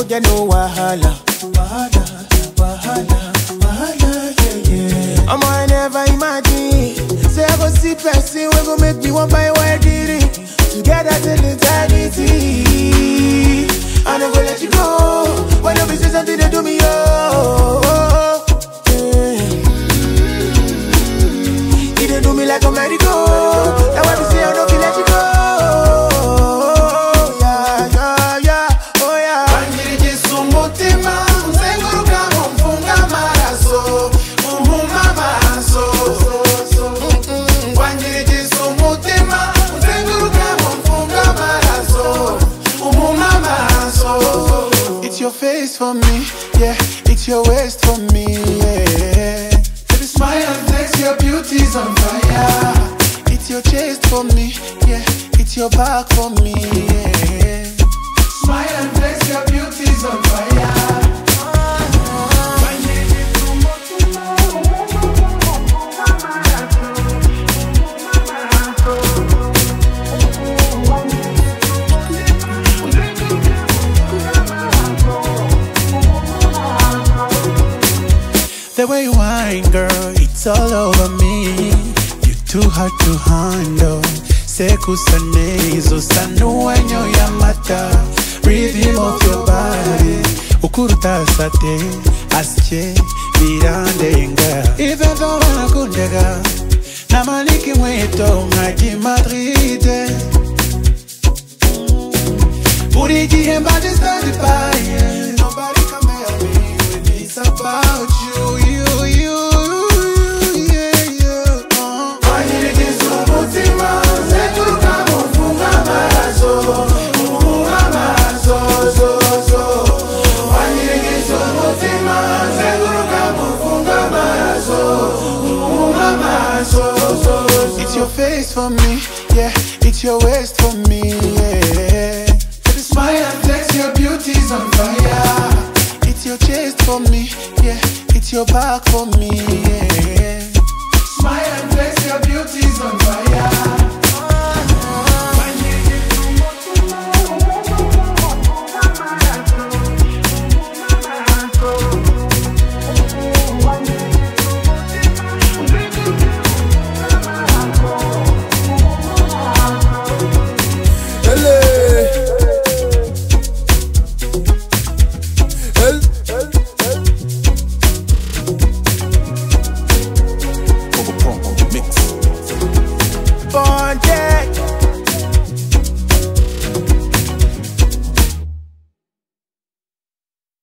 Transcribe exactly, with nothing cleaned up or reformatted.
get no wahala. Wahala, wahala, wahala, yeah, yeah. I'm I never imagine. Say I go see person, we go make me one by one did it. Together till eternity. I never let you go. When you say something, they do me, oh. You they do me like a merry-go. That's why we say I don't feel let you go. It's your face for me, yeah. It's your waist for me, yeah. Baby, smile and flex, your beauty's on fire. It's your chest for me, yeah. It's your back for me, yeah. Smile and flex, your beauty's on fire. The way you whine, girl, it's all over me. You're too hard to handle. Sekusanezo sanuanyo yamata. Rhythm of your body. Ukuruta sate, asche, virandenga. Even though wanakundega, namaliki mweto ngaji Madrid. Uriji hemba just started by it. Nobody compare me when it's about you. It's your face for me, yeah. It's your waist for me, yeah. Baby, smile and flex, your beauty's on fire. It's your chest for me, yeah. It's your back for me, yeah.